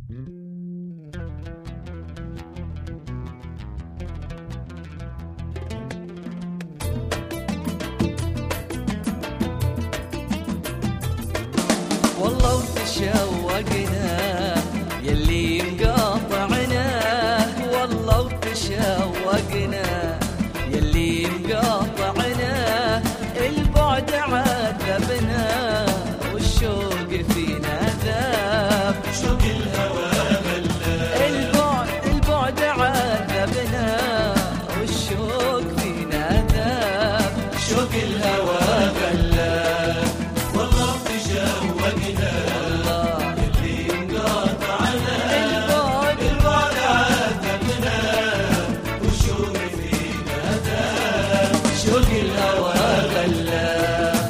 والله وتشوقنا يلي مقاطعنا، والله وتشوقنا يلي مقاطعنا، البعد عذبنا والشوق فينا ذاب، شوق الهوى البعد عذبنا والشوق فينا ذاب، شوق الهوى غلاب. والله تشوقنا اللي مقاطعنا، البعد عذبنا والشوق فينا ذاب، شوق الهوى غلاب.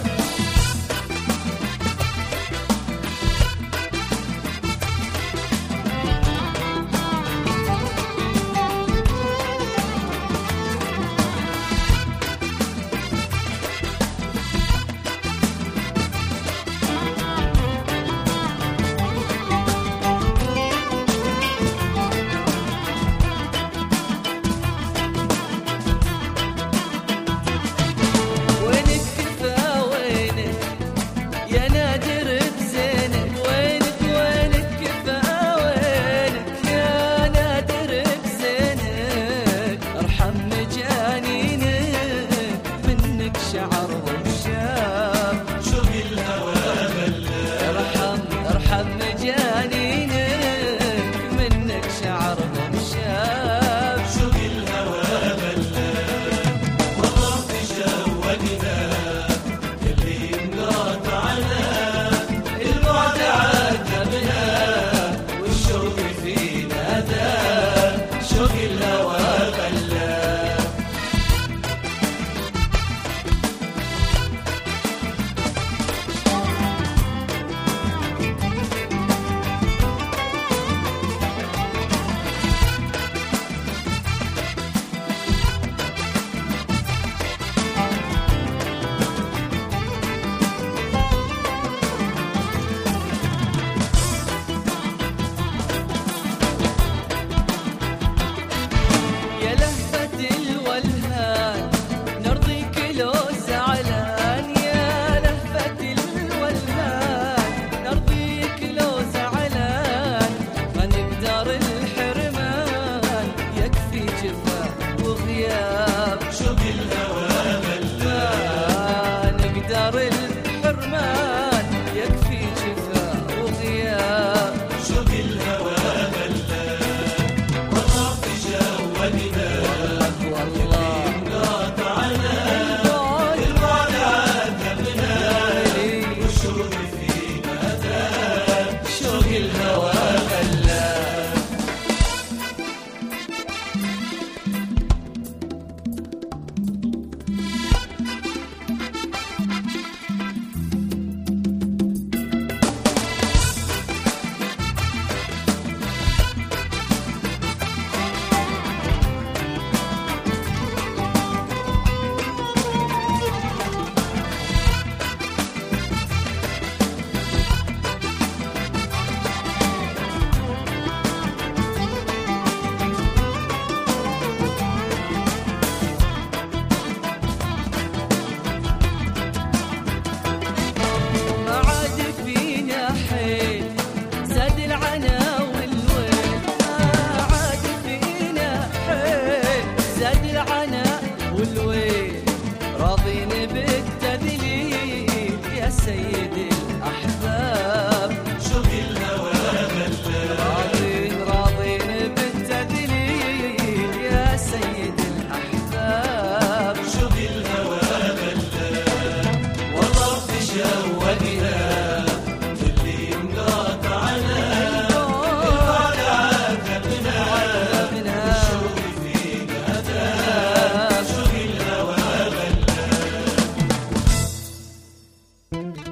الحرمان يكفي جفا وغياب، شوق الهوى غلاب. والله تشوقنا والله مقاطعنا، البعد عذبنا والشوق فينا ذاب، شوق الهوى غلاب. راضين بالتذليل يا سيد الأحباب، شوق الهوى غلاب. راضين بالتذليل يا سيد الأحباب، شوق الهوى غلاب. والله تشوقنا اللي مقاطعنا، البعد عذبنا والشوق فينا ذاب، شوق الهوى غلاب.